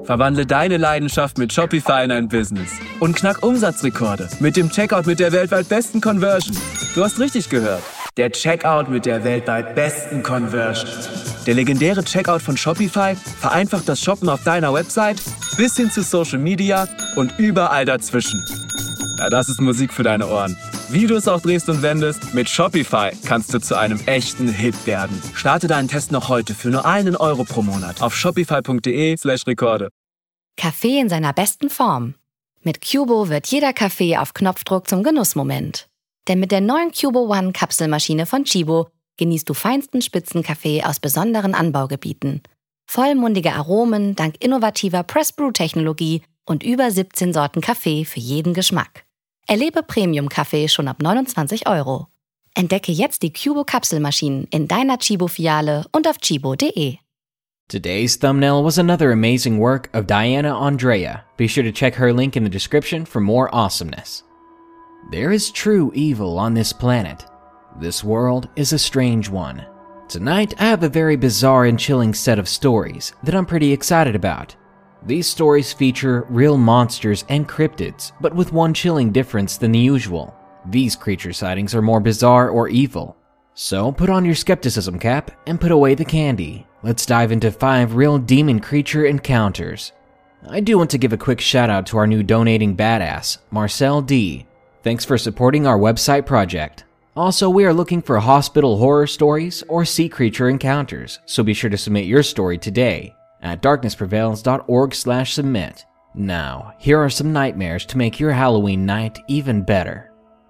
Verwandle deine Leidenschaft mit Shopify in ein Business und knack Umsatzrekorde mit dem Checkout mit der weltweit besten Conversion. Du hast richtig gehört. Der Checkout mit der weltweit besten Conversion. Der legendäre Checkout von Shopify vereinfacht das Shoppen auf deiner Website bis hin zu Social Media und überall dazwischen. Ja, das ist Musik für deine Ohren. Wie du es auch drehst und wendest, mit Shopify kannst du zu einem echten Hit werden. Starte deinen Test noch heute für nur €1 pro Monat auf shopify.de/Rekorde. Kaffee in seiner besten Form. Mit Cubo wird jeder Kaffee auf Knopfdruck zum Genussmoment. Denn mit der neuen Cubo One Kapselmaschine von Chibo genießt du feinsten Spitzenkaffee aus besonderen Anbaugebieten. Vollmundige Aromen dank innovativer Press-Brew-Technologie und über 17 Sorten Kaffee für jeden Geschmack. Erlebe Premium-Kaffee schon ab €29. Entdecke jetzt die Cubo-Kapselmaschinen in deiner Chibo-Filiale und auf chibo.de. Today's thumbnail was another amazing work of Diana Andrea. Be sure to check her link in the description for more awesomeness. There is true evil on this planet. This world is a strange one. Tonight, I have a very bizarre and chilling set of stories that I'm pretty excited about. These stories feature real monsters and cryptids, but with one chilling difference than the usual. These creature sightings are more bizarre or evil. So put on your skepticism cap and put away the candy. Let's dive into 5 real demon creature encounters. I do want to give a quick shout out to our new donating badass, Marcel D. Thanks for supporting our website project. Also, we are looking for hospital horror stories or sea creature encounters, so be sure to submit your story today at darknessprevails.org/submit. Now, here are some nightmares to make your Halloween night even better.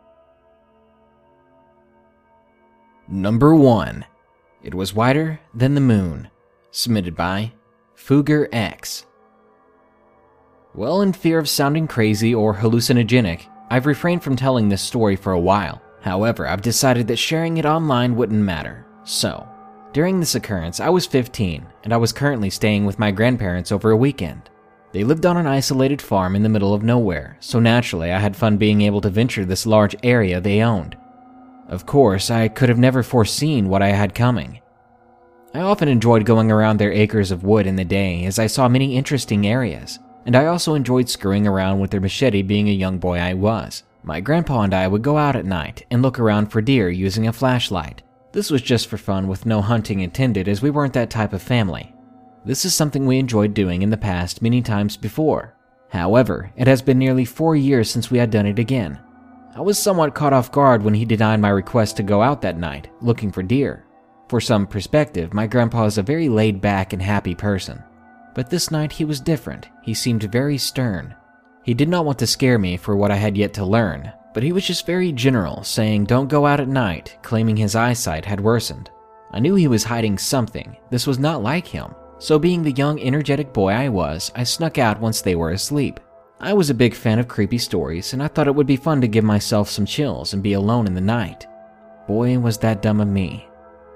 Number 1. It was whiter than the moon. Submitted by Fugger X. Well, in fear of sounding crazy or hallucinogenic, I've refrained from telling this story for a while. However, I've decided that sharing it online wouldn't matter. So, during this occurrence, I was 15, and I was currently staying with my grandparents over a weekend. They lived on an isolated farm in the middle of nowhere, so naturally I had fun being able to venture this large area they owned. Of course, I could have never foreseen what I had coming. I often enjoyed going around their acres of wood in the day, as I saw many interesting areas, and I also enjoyed screwing around with their machete being a young boy I was. My grandpa and I would go out at night and look around for deer using a flashlight. This was just for fun with no hunting intended, as we weren't that type of family. This is something we enjoyed doing in the past many times before. However, it has been nearly 4 years since we had done it again. I was somewhat caught off guard when he denied my request to go out that night, looking for deer. For some perspective, my grandpa is a very laid-back and happy person. But this night he was different. He seemed very stern. He did not want to scare me for what I had yet to learn, but he was just very general, saying don't go out at night, claiming his eyesight had worsened. I knew he was hiding something. This was not like him. So being the young, energetic boy I was, I snuck out once they were asleep. I was a big fan of creepy stories, and I thought it would be fun to give myself some chills and be alone in the night. Boy, was that dumb of me.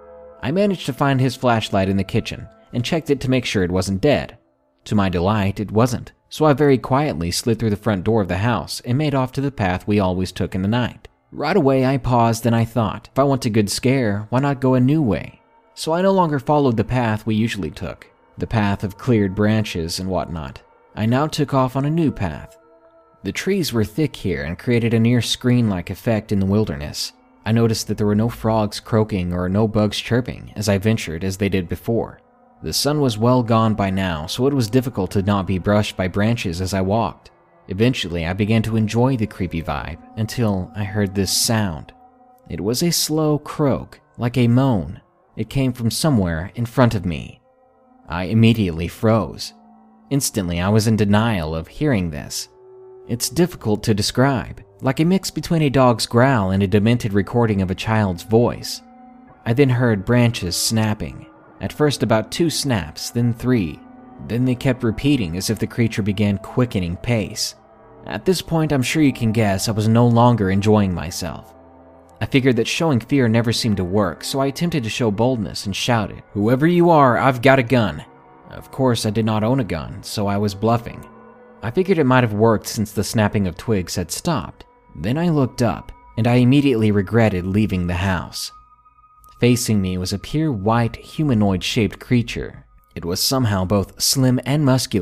I managed to find his flashlight in the kitchen and checked it to make sure it wasn't dead. To my delight, it wasn't, so I very quietly slid through the front door of the house and made off to the path we always took in the night. Right away, I paused and I thought, if I want a good scare, why not go a new way? So I no longer followed the path we usually took, the path of cleared branches and whatnot. I now took off on a new path. The trees were thick here and created a near screen-like effect in the wilderness. I noticed that there were no frogs croaking or no bugs chirping as I ventured as they did before. The sun was well gone by now, so it was difficult to not be brushed by branches as I walked. Eventually, I began to enjoy the creepy vibe until I heard this sound. It was a slow croak, like a moan. It came from somewhere in front of me. I immediately froze. Instantly, I was in denial of hearing this. It's difficult to describe, like a mix between a dog's growl and a demented recording of a child's voice. I then heard branches snapping. At first about 2 snaps, then 3. Then they kept repeating as if the creature began quickening pace. At this point, I'm sure you can guess I was no longer enjoying myself. I figured that showing fear never seemed to work, so I attempted to show boldness and shouted, "Whoever you are, I've got a gun." Of course, I did not own a gun, so I was bluffing. I figured it might have worked since the snapping of twigs had stopped. Then I looked up, and I immediately regretted leaving the house. Facing me was a pure white, humanoid-shaped creature. It was somehow both slim and muscular,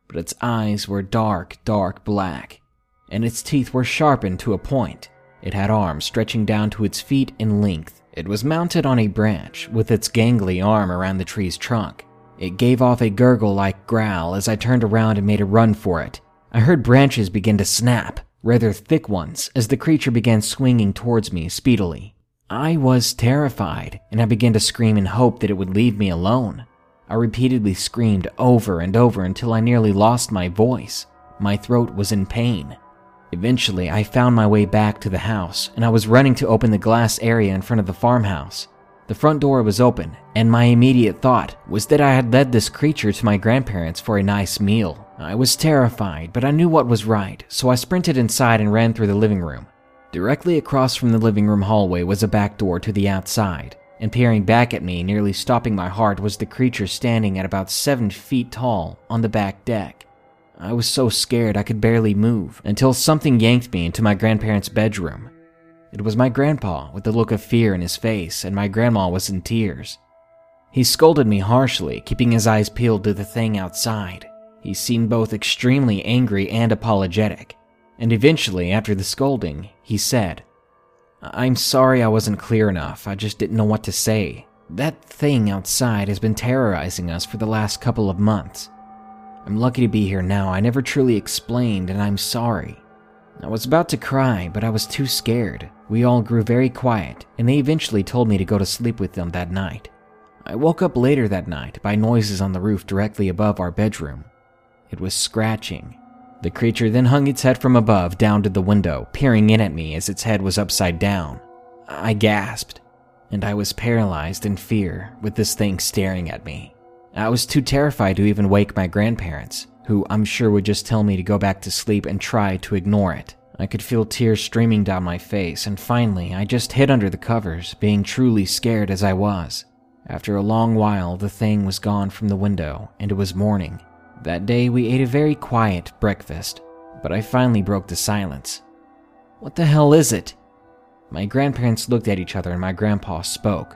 but its eyes were dark black, and its teeth were sharpened to a point. It had arms stretching down to its feet in length. It was mounted on a branch, with its gangly arm around the tree's trunk. It gave off a gurgle-like growl as I turned around and made a run for it. I heard branches begin to snap, rather thick ones, as the creature began swinging towards me speedily. I was terrified, and I began to scream in hope that it would leave me alone. I repeatedly screamed over and over until I nearly lost my voice. My throat was in pain. Eventually, I found my way back to the house, and I was running to open the glass area in front of the farmhouse. The front door was open, and my immediate thought was that I had led this creature to my grandparents for a nice meal. I was terrified, but I knew what was right, so I sprinted inside and ran through the living room. Directly across from the living room hallway was a back door to the outside, and peering back at me, nearly stopping my heart, was the creature standing at about 7 feet tall on the back deck. I was so scared I could barely move until something yanked me into my grandparents' bedroom. It was my grandpa with the look of fear in his face, and my grandma was in tears. He scolded me harshly, keeping his eyes peeled to the thing outside. He seemed both extremely angry and apologetic, and eventually, after the scolding, he said, "I'm sorry I wasn't clear enough, I just didn't know what to say. That thing outside has been terrorizing us for the last couple of months. I'm lucky to be here now. I never truly explained, and I'm sorry." I was about to cry, but I was too scared. We all grew very quiet, and they eventually told me to go to sleep with them that night. I woke up later that night by noises on the roof directly above our bedroom. It was scratching. The creature then hung its head from above down to the window, peering in at me as its head was upside down. I gasped, and I was paralyzed in fear with this thing staring at me. I was too terrified to even wake my grandparents, who I'm sure would just tell me to go back to sleep and try to ignore it. I could feel tears streaming down my face, and finally I just hid under the covers, being truly scared as I was. After a long while, the thing was gone from the window, and it was morning. That day we ate a very quiet breakfast, but I finally broke the silence. "What the hell is it?" My grandparents looked at each other and my grandpa spoke.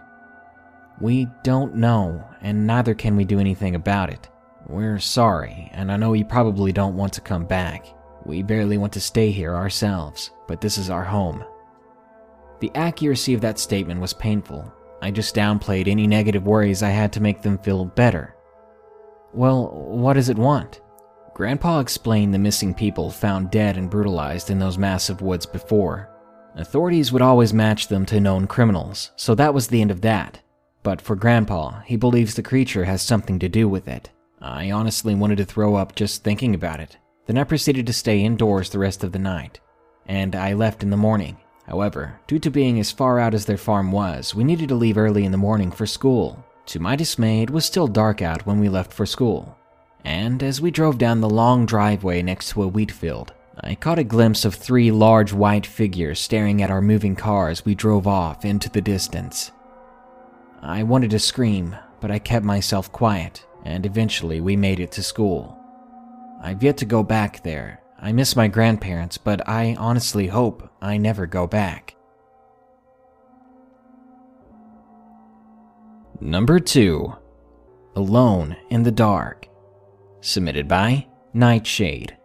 "We don't know, and neither can we do anything about it. We're sorry, and I know you probably don't want to come back. We barely want to stay here ourselves, but this is our home." The accuracy of that statement was painful. I just downplayed any negative worries I had to make them feel better. "Well, what does it want?" Grandpa explained the missing people found dead and brutalized in those massive woods before. Authorities would always match them to known criminals, so that was the end of that. But for Grandpa, he believes the creature has something to do with it. I honestly wanted to throw up just thinking about it. Then I proceeded to stay indoors the rest of the night, and I left in the morning. However, due to being as far out as their farm was, we needed to leave early in the morning for school. To my dismay, it was still dark out when we left for school, and as we drove down the long driveway next to a wheat field, I caught a glimpse of 3 large white figures staring at our moving car as we drove off into the distance. I wanted to scream, but I kept myself quiet, and eventually we made it to school. I've yet to go back there. I miss my grandparents, but I honestly hope I never go back. Number 2. Alone in the Dark. Submitted by Nightshade.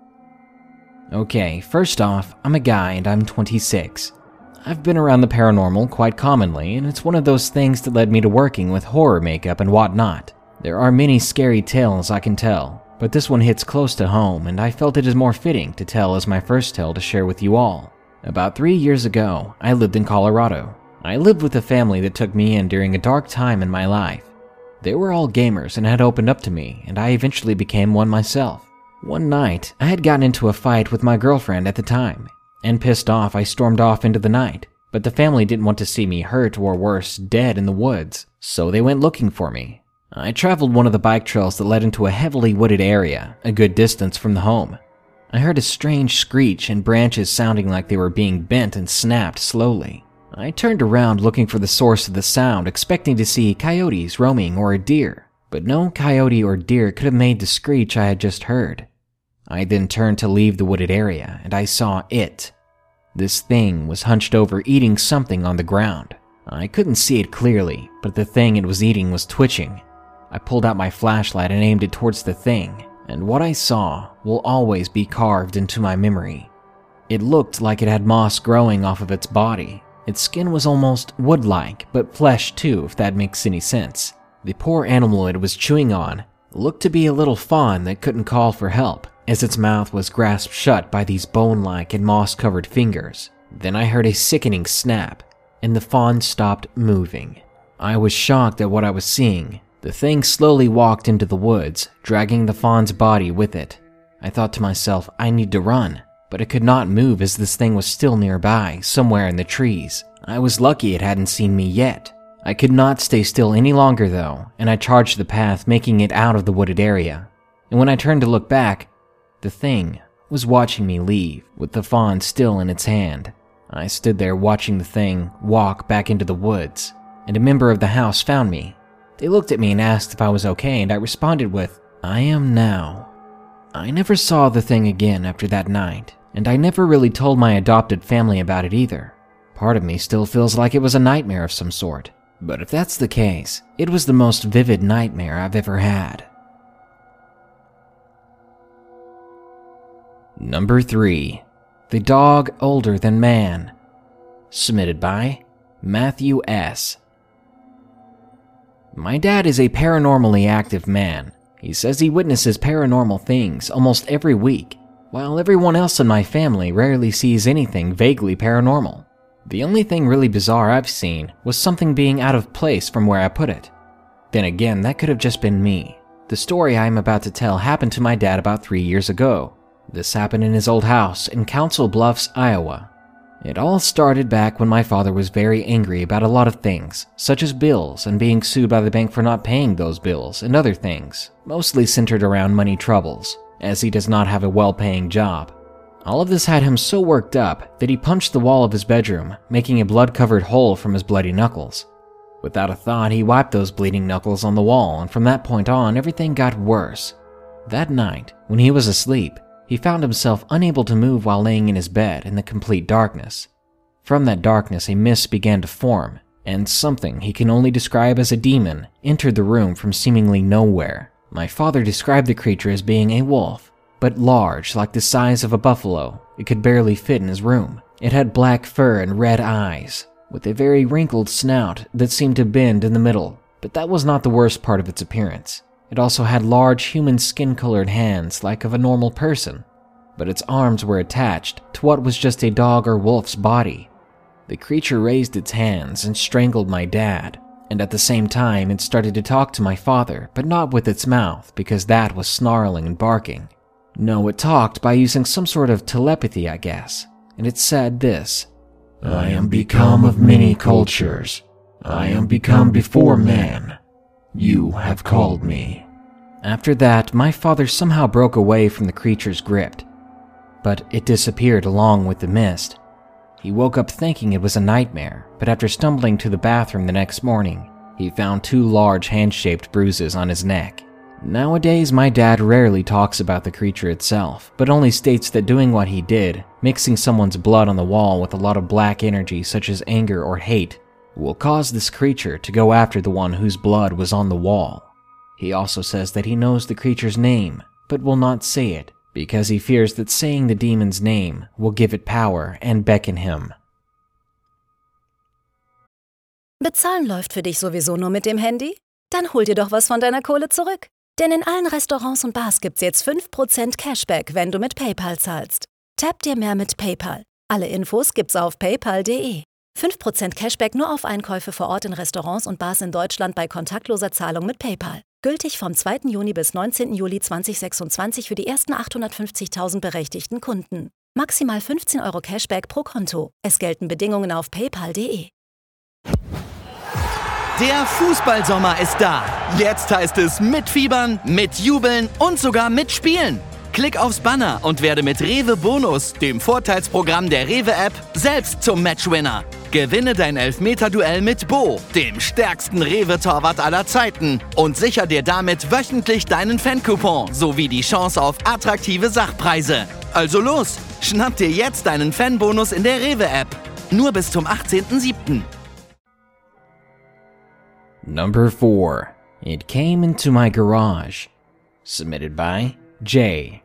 Okay, first off, I'm a guy and I'm 26. I've been around the paranormal quite commonly, and it's one of those things that led me to working with horror makeup and whatnot. There are many scary tales I can tell, but this one hits close to home, and I felt it is more fitting to tell as my first tale to share with you all. About 3 years ago, I lived in Colorado. I lived with a family that took me in during a dark time in my life. They were all gamers and had opened up to me, and I eventually became one myself. One night, I had gotten into a fight with my girlfriend at the time, and pissed off, I stormed off into the night. But the family didn't want to see me hurt or worse, dead in the woods, so they went looking for me. I traveled one of the bike trails that led into a heavily wooded area, a good distance from the home. I heard a strange screech and branches sounding like they were being bent and snapped slowly. I turned around looking for the source of the sound, expecting to see coyotes roaming or a deer, but no coyote or deer could have made the screech I had just heard. I then turned to leave the wooded area, and I saw it. This thing was hunched over eating something on the ground. I couldn't see it clearly, but the thing it was eating was twitching. I pulled out my flashlight and aimed it towards the thing, and what I saw will always be carved into my memory. It looked like it had moss growing off of its body. Its skin was almost wood-like, but flesh too, if that makes any sense. The poor animal it was chewing on looked to be a little fawn that couldn't call for help, as its mouth was grasped shut by these bone-like and moss-covered fingers. Then I heard a sickening snap, and the fawn stopped moving. I was shocked at what I was seeing. The thing slowly walked into the woods, dragging the fawn's body with it. I thought to myself, I need to run, but it could not move as this thing was still nearby, somewhere in the trees. I was lucky it hadn't seen me yet. I could not stay still any longer though, and I charged the path, making it out of the wooded area. And when I turned to look back, the thing was watching me leave, with the fawn still in its hand. I stood there watching the thing walk back into the woods, and a member of the house found me. They looked at me and asked if I was okay, and I responded with, "I am now." I never saw the thing again after that night, and I never really told my adopted family about it either. Part of me still feels like it was a nightmare of some sort, but if that's the case, it was the most vivid nightmare I've ever had. Number 3. The Dog Older Than Man. Submitted by Matthew S. My dad is a paranormally active man. He says he witnesses paranormal things almost every week, while everyone else in my family rarely sees anything vaguely paranormal. The only thing really bizarre I've seen was something being out of place from where I put it. Then again, that could have just been me. The story I am about to tell happened to my dad about 3 years ago. This happened in his old house in Council Bluffs, Iowa. It all started back when my father was very angry about a lot of things, such as bills and being sued by the bank for not paying those bills and other things, mostly centered around money troubles, as he does not have a well-paying job. All of this had him so worked up that he punched the wall of his bedroom, making a blood-covered hole from his bloody knuckles. Without a thought, he wiped those bleeding knuckles on the wall, and from that point on, everything got worse. That night, when he was asleep, he found himself unable to move while laying in his bed in the complete darkness. From that darkness, a mist began to form, and something he can only describe as a demon entered the room from seemingly nowhere. My father described the creature as being a wolf, but large, like the size of a buffalo. It could barely fit in his room. It had black fur and red eyes, with a very wrinkled snout that seemed to bend in the middle, but that was not the worst part of its appearance. It also had large human skin-colored hands like of a normal person, but its arms were attached to what was just a dog or wolf's body. The creature raised its hands and strangled my dad, and at the same time it started to talk to my father, but not with its mouth because that was snarling and barking. No, it talked by using some sort of telepathy, I guess, and it said this: "I am become of many cultures. I am become before man. You have called me." After that, my father somehow broke away from the creature's grip, but it disappeared along with the mist. He woke up thinking it was a nightmare, but after stumbling to the bathroom the next morning, he found 2 large hand-shaped bruises on his neck. Nowadays, my dad rarely talks about the creature itself, but only states that doing what he did, mixing someone's blood on the wall with a lot of black energy such as anger or hate, will cause this creature to go after the one whose blood was on the wall. He also says that he knows the creature's name, but will not say it, because he fears that saying the demon's name will give it power and beckon him. Bezahlen läuft für dich sowieso nur mit dem Handy? Dann hol dir doch was von deiner Kohle zurück. Denn in allen Restaurants und Bars gibt's jetzt 5% Cashback, wenn du mit PayPal zahlst. Tap dir mehr mit PayPal. Alle Infos gibt's auf paypal.de. 5% Cashback nur auf Einkäufe vor Ort in Restaurants und Bars in Deutschland bei kontaktloser Zahlung mit PayPal. Gültig vom 2. Juni bis 19. Juli 2026 für die ersten 850.000 berechtigten Kunden. Maximal 15 € Cashback pro Konto. Es gelten Bedingungen auf paypal.de. Der Fußballsommer ist da. Jetzt heißt es mitfiebern, mitjubeln und sogar mitspielen. Klick aufs Banner und werde mit Rewe Bonus, dem Vorteilsprogramm der Rewe-App, selbst zum Matchwinner. Gewinne dein Elfmeter-Duell mit Bo, dem stärksten Rewe-Torwart aller Zeiten, und sicher dir damit wöchentlich deinen Fan-Coupon sowie die Chance auf attraktive Sachpreise. Also los, schnapp dir jetzt deinen Fanbonus in der Rewe-App. Nur bis zum 18.07. Number 4. It Came Into My Garage. Submitted by J.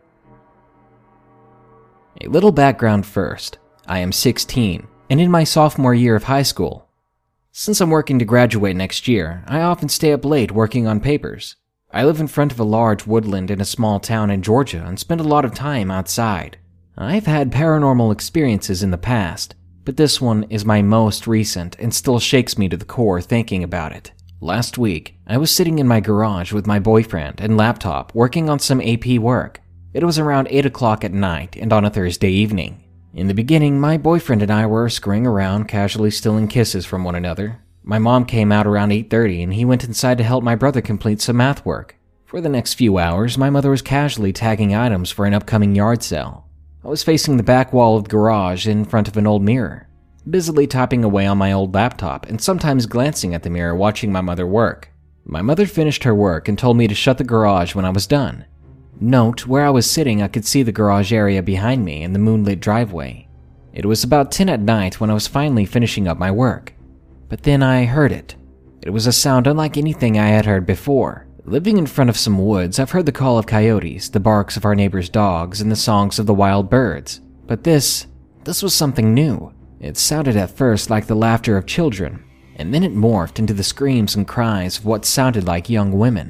A little background first. I am 16 and in my sophomore year of high school. Since I'm working to graduate next year, I often stay up late working on papers. I live in front of a large woodland in a small town in Georgia and spend a lot of time outside. I've had paranormal experiences in the past, but this one is my most recent and still shakes me to the core thinking about it. Last week, I was sitting in my garage with my boyfriend and laptop working on some AP work. It was around 8 o'clock at night and on a Thursday evening. In the beginning, my boyfriend and I were screwing around, casually stealing kisses from one another. My mom came out around 8:30 and he went inside to help my brother complete some math work. For the next few hours, my mother was casually tagging items for an upcoming yard sale. I was facing the back wall of the garage in front of an old mirror, busily typing away on my old laptop and sometimes glancing at the mirror watching my mother work. My mother finished her work and told me to shut the garage when I was done. Note, where I was sitting I could see the garage area behind me and the moonlit driveway. It was about 10 at night when I was finally finishing up my work. But then I heard it. It was a sound unlike anything I had heard before. Living in front of some woods, I've heard the call of coyotes, the barks of our neighbors' dogs, and the songs of the wild birds. But this was something new. It sounded at first like the laughter of children, and then it morphed into the screams and cries of what sounded like young women.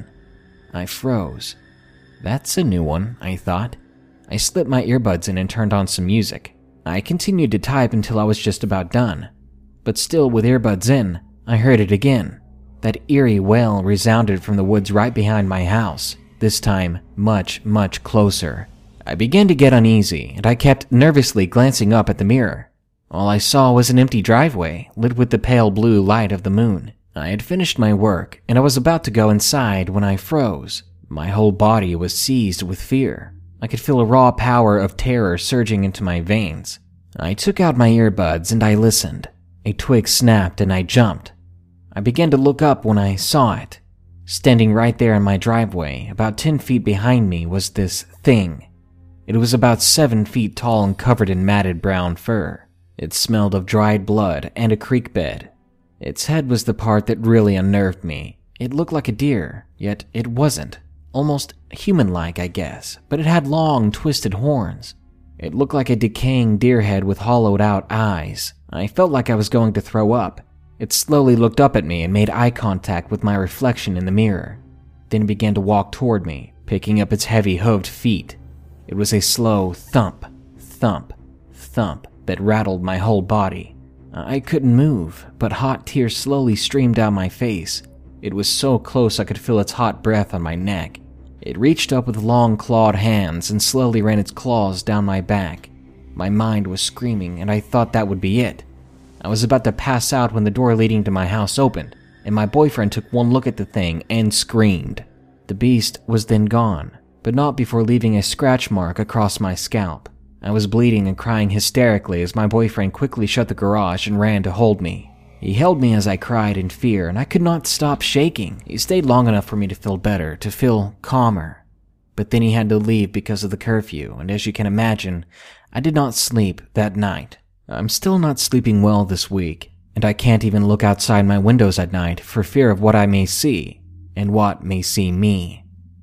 I froze. That's a new one, I thought. I slipped my earbuds in and turned on some music. I continued to type until I was just about done. But still with earbuds in, I heard it again. That eerie wail resounded from the woods right behind my house, this time much, much closer. I began to get uneasy, and I kept nervously glancing up at the mirror. All I saw was an empty driveway, lit with the pale blue light of the moon. I had finished my work, and I was about to go inside when I froze. My whole body was seized with fear. I could feel a raw power of terror surging into my veins. I took out my earbuds and I listened. A twig snapped and I jumped. I began to look up when I saw it. Standing right there in my driveway, about 10 feet behind me, was this thing. It was about 7 feet tall and covered in matted brown fur. It smelled of dried blood and a creek bed. Its head was the part that really unnerved me. It looked like a deer, yet it wasn't. Almost human-like, I guess, but it had long, twisted horns. It looked like a decaying deer head with hollowed-out eyes. I felt like I was going to throw up. It slowly looked up at me and made eye contact with my reflection in the mirror. Then it began to walk toward me, picking up its heavy hooved feet. It was a slow thump, thump, thump that rattled my whole body. I couldn't move, but hot tears slowly streamed down my face. It was so close I could feel its hot breath on my neck. It reached up with long clawed hands and slowly ran its claws down my back. My mind was screaming and I thought that would be it. I was about to pass out when the door leading to my house opened, and my boyfriend took one look at the thing and screamed. The beast was then gone, but not before leaving a scratch mark across my scalp. I was bleeding and crying hysterically as my boyfriend quickly shut the garage and ran to hold me. He held me as I cried in fear, and I could not stop shaking. He stayed long enough for me to feel better, to feel calmer. But then he had to leave because of the curfew, and as you can imagine, I did not sleep that night. I'm still not sleeping well this week, and I can't even look outside my windows at night for fear of what I may see, and what may see me.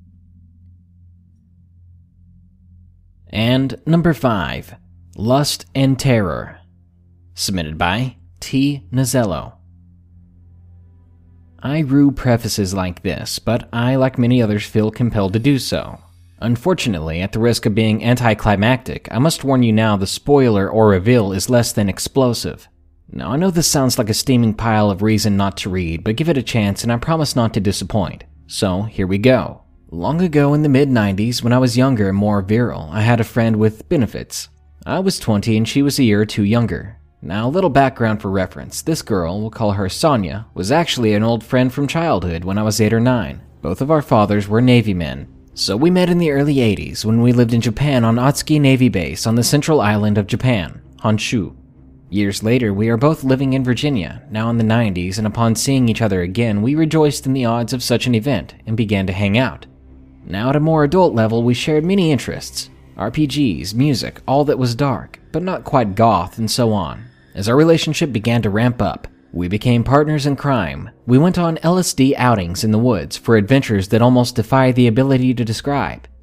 And number 5, Lust and Terror. Submitted by T. Nazello. I rue prefaces like this, but I, like many others, feel compelled to do so. Unfortunately, at the risk of being anticlimactic, I must warn you now the spoiler or reveal is less than explosive. Now, I know this sounds like a steaming pile of reason not to read, but give it a chance and I promise not to disappoint. So, here we go. Long ago in the mid-90s, when I was younger and more virile, I had a friend with benefits. I was 20 and she was a year or two younger. Now, a little background for reference. This girl, we'll call her Sonia, was actually an old friend from childhood when I was 8 or 9. Both of our fathers were Navy men. So we met in the early 80s when we lived in Japan on Otsuki Navy Base on the central island of Japan, Honshu. Years later, we are both living in Virginia, now in the 90s, and upon seeing each other again, we rejoiced in the odds of such an event and began to hang out. Now at a more adult level, we shared many interests. RPGs, music, all that was dark, but not quite goth, and so on. As our relationship began to ramp up, we became partners in crime. We went on LSD outings in the woods for adventures that almost defy the ability to describe.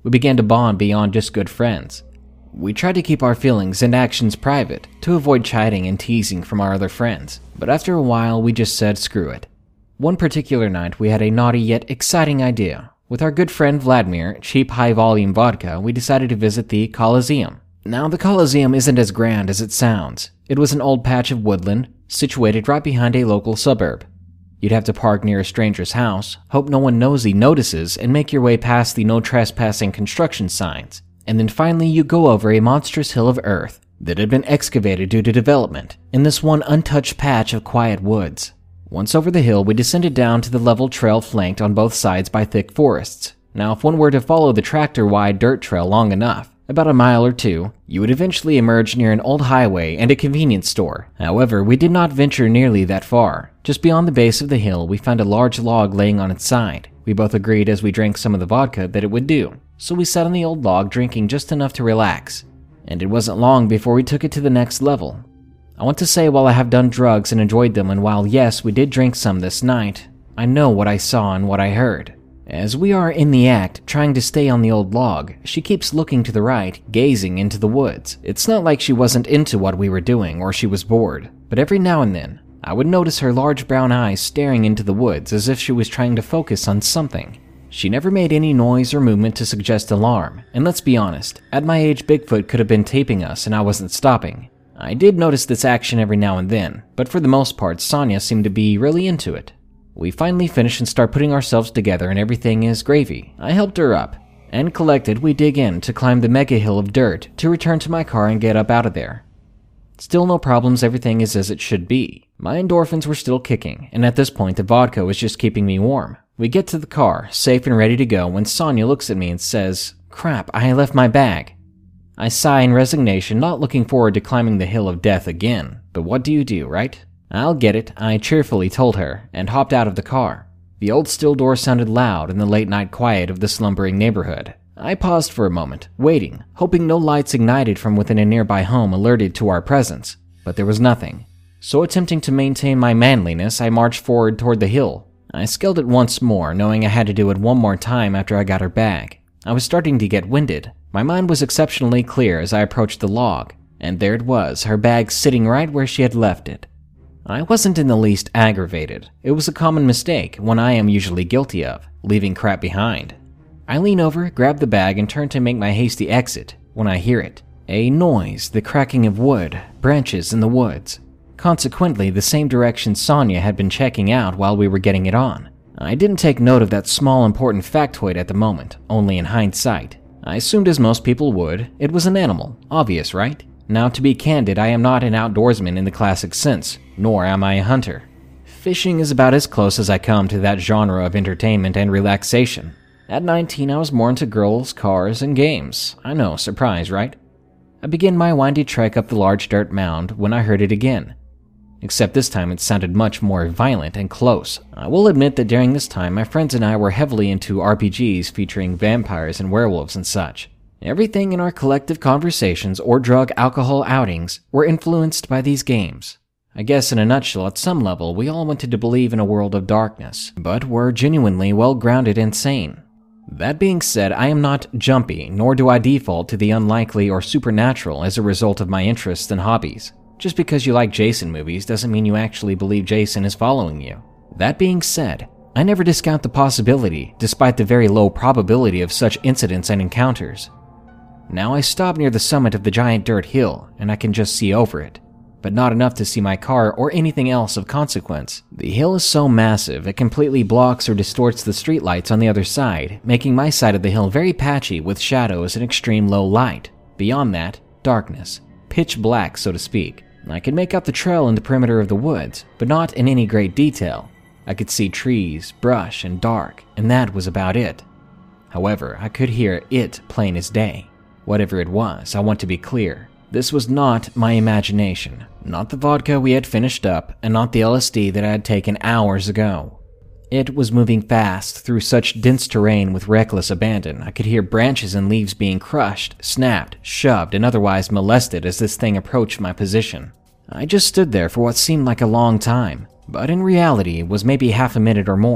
We began to bond beyond just good friends. We tried to keep our feelings and actions private to avoid chiding and teasing from our other friends, but after a while we just said screw it. One particular night we had a naughty yet exciting idea. With our good friend Vladimir, cheap high-volume vodka, we decided to visit the Colosseum. Now, the Colosseum isn't as grand as it sounds. It was an old patch of woodland, situated right behind a local suburb. You'd have to park near a stranger's house, hope no one nosy notices, and make your way past the no trespassing construction signs. And then finally you go over a monstrous hill of earth that had been excavated due to development in this one untouched patch of quiet woods. Once over the hill, we descended down to the level trail flanked on both sides by thick forests. Now, if one were to follow the tractor-wide dirt trail long enough, about a mile or two, you would eventually emerge near an old highway and a convenience store. However, we did not venture nearly that far. Just beyond the base of the hill, we found a large log laying on its side. We both agreed as we drank some of the vodka that it would do. So we sat on the old log drinking just enough to relax. And it wasn't long before we took it to the next level. I want to say while I have done drugs and enjoyed them, and while yes, we did drink some this night, I know what I saw and what I heard. As we are in the act, trying to stay on the old log, she keeps looking to the right, gazing into the woods. It's not like she wasn't into what we were doing or she was bored, but every now and then, I would notice her large brown eyes staring into the woods as if she was trying to focus on something. She never made any noise or movement to suggest alarm, and let's be honest, at my age Bigfoot could have been taping us and I wasn't stopping. I did notice this action every now and then, but for the most part Sonia seemed to be really into it. We finally finish and start putting ourselves together and everything is gravy. I helped her up, and collected we dig in to climb the mega hill of dirt to return to my car and get up out of there. Still no problems, everything is as it should be. My endorphins were still kicking, and at this point the vodka was just keeping me warm. We get to the car, safe and ready to go, when Sonia looks at me and says, "Crap, I left my bag." I sigh in resignation, not looking forward to climbing the hill of death again, but what do you do, right? "I'll get it," I cheerfully told her, and hopped out of the car. The old steel door sounded loud in the late-night quiet of the slumbering neighborhood. I paused for a moment, waiting, hoping no lights ignited from within a nearby home alerted to our presence, but there was nothing. So attempting to maintain my manliness, I marched forward toward the hill. I scaled it once more, knowing I had to do it one more time after I got her bag. I was starting to get winded. My mind was exceptionally clear as I approached the log, and there it was, her bag sitting right where she had left it. I wasn't in the least aggravated. It was a common mistake, one I am usually guilty of, leaving crap behind. I lean over, grab the bag, and turn to make my hasty exit when I hear it. A noise, the cracking of wood, branches in the woods. Consequently, the same direction Sonia had been checking out while we were getting it on. I didn't take note of that small important factoid at the moment, only in hindsight. I assumed as most people would, it was an animal. Obvious, right? Now, to be candid, I am not an outdoorsman in the classic sense, nor am I a hunter. Fishing is about as close as I come to that genre of entertainment and relaxation. At 19, I was more into girls, cars, and games. I know, surprise, right? I began my windy trek up the large dirt mound when I heard it again. Except this time it sounded much more violent and close. I will admit that during this time my friends and I were heavily into RPGs featuring vampires and werewolves and such. Everything in our collective conversations or drug alcohol outings were influenced by these games. I guess in a nutshell, at some level, we all wanted to believe in a world of darkness, but were genuinely well-grounded and sane. That being said, I am not jumpy, nor do I default to the unlikely or supernatural as a result of my interests and hobbies. Just because you like Jason movies doesn't mean you actually believe Jason is following you. That being said, I never discount the possibility, despite the very low probability of such incidents and encounters. Now I stop near the summit of the giant dirt hill, and I can just see over it, but not enough to see my car or anything else of consequence. The hill is so massive, it completely blocks or distorts the streetlights on the other side, making my side of the hill very patchy with shadows and extreme low light. Beyond that, darkness. Pitch black, so to speak. I could make out the trail in the perimeter of the woods, but not in any great detail. I could see trees, brush, and dark, and that was about it. However, I could hear it plain as day. Whatever it was, I want to be clear. This was not my imagination, not the vodka we had finished up, and not the LSD that I had taken hours ago. It was moving fast through such dense terrain with reckless abandon. I could hear branches and leaves being crushed, snapped, shoved, and otherwise molested as this thing approached my position. I just stood there for what seemed like a long time, but in reality it was maybe half a minute or more.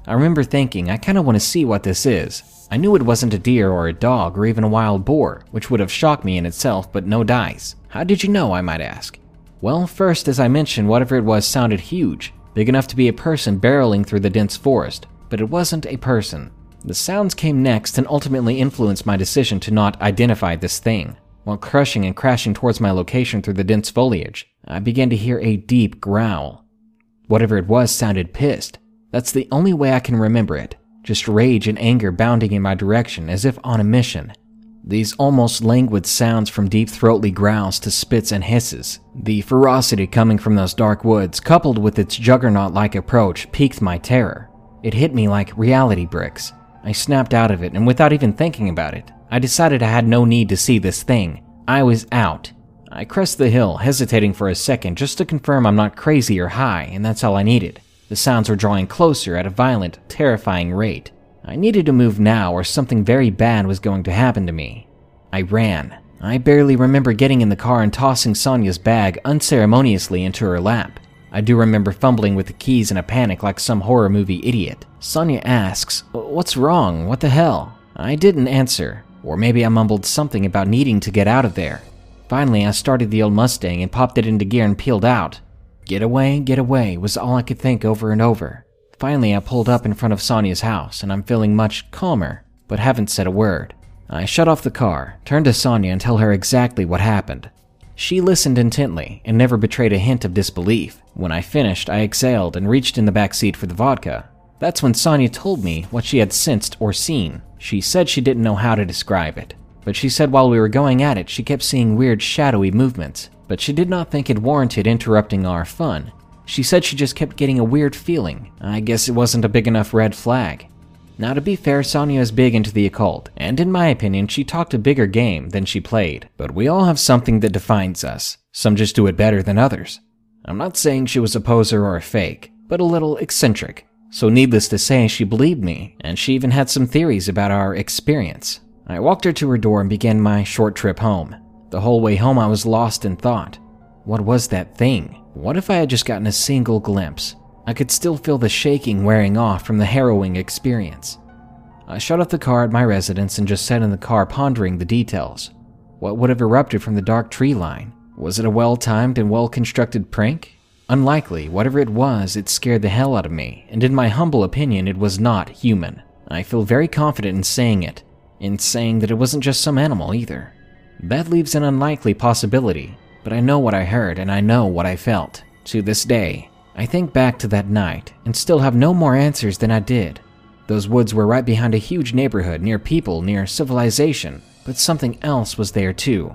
I remember thinking, I kinda wanna see what this is. I knew it wasn't a deer or a dog or even a wild boar, which would have shocked me in itself, but no dice. How did you know, I might ask? Well, first, as I mentioned, whatever it was sounded huge, big enough to be a person barreling through the dense forest, but it wasn't a person. The sounds came next and ultimately influenced my decision to not identify this thing. While crushing and crashing towards my location through the dense foliage, I began to hear a deep growl. Whatever it was sounded pissed. That's the only way I can remember it. Just rage and anger bounding in my direction as if on a mission. These almost languid sounds from deep throatly growls to spits and hisses. The ferocity coming from those dark woods, coupled with its juggernaut-like approach, piqued my terror. It hit me like reality bricks. I snapped out of it, and without even thinking about it, I decided I had no need to see this thing. I was out. I crest the hill, hesitating for a second just to confirm I'm not crazy or high, and that's all I needed. The sounds were drawing closer at a violent, terrifying rate. I needed to move now or something very bad was going to happen to me. I ran. I barely remember getting in the car and tossing Sonia's bag unceremoniously into her lap. I do remember fumbling with the keys in a panic like some horror movie idiot. Sonia asks, "What's wrong? What the hell?" I didn't answer, or maybe I mumbled something about needing to get out of there. Finally, I started the old Mustang and popped it into gear and peeled out. Get away, was all I could think over and over. Finally, I pulled up in front of Sonia's house, and I'm feeling much calmer, but haven't said a word. I shut off the car, turned to Sonia and tell her exactly what happened. She listened intently and never betrayed a hint of disbelief. When I finished, I exhaled and reached in the back seat for the vodka. That's when Sonia told me what she had sensed or seen. She said she didn't know how to describe it, but she said while we were going at it, she kept seeing weird shadowy movements, but she did not think it warranted interrupting our fun. She said she just kept getting a weird feeling. I guess it wasn't a big enough red flag. Now, to be fair, Sonia is big into the occult, and in my opinion, she talked a bigger game than she played. But we all have something that defines us. Some just do it better than others. I'm not saying she was a poser or a fake, but a little eccentric. So needless to say, she believed me, and she even had some theories about our experience. I walked her to her door and began my short trip home. The whole way home I was lost in thought. What was that thing? What if I had just gotten a single glimpse? I could still feel the shaking wearing off from the harrowing experience. I shut off the car at my residence and just sat in the car pondering the details. What would have erupted from the dark tree line? Was it a well-timed and well-constructed prank? Unlikely. Whatever it was, it scared the hell out of me, and in my humble opinion, it was not human. I feel very confident in saying it, in saying that it wasn't just some animal either. That leaves an unlikely possibility, but I know what I heard and I know what I felt. To this day, I think back to that night and still have no more answers than I did. Those woods were right behind a huge neighborhood, near people, near civilization, but something else was there too.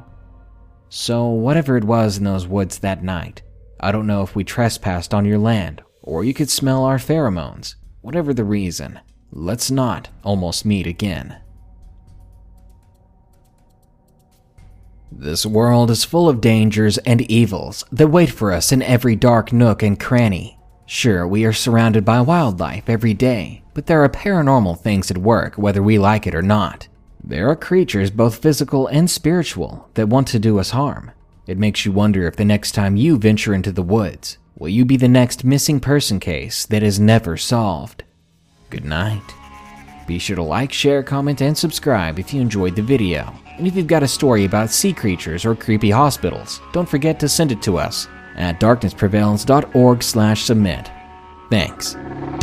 So whatever it was in those woods that night, I don't know if we trespassed on your land, or you could smell our pheromones. Whatever the reason, let's not almost meet again. This world is full of dangers and evils that wait for us in every dark nook and cranny. Sure, we are surrounded by wildlife every day, but there are paranormal things at work whether we like it or not. There are creatures, both physical and spiritual, that want to do us harm. It makes you wonder if the next time you venture into the woods, will you be the next missing person case that is never solved? Good night. Be sure to like, share, comment, and subscribe if you enjoyed the video. And if you've got a story about sea creatures or creepy hospitals, don't forget to send it to us at darknessprevails.org/submit. Thanks.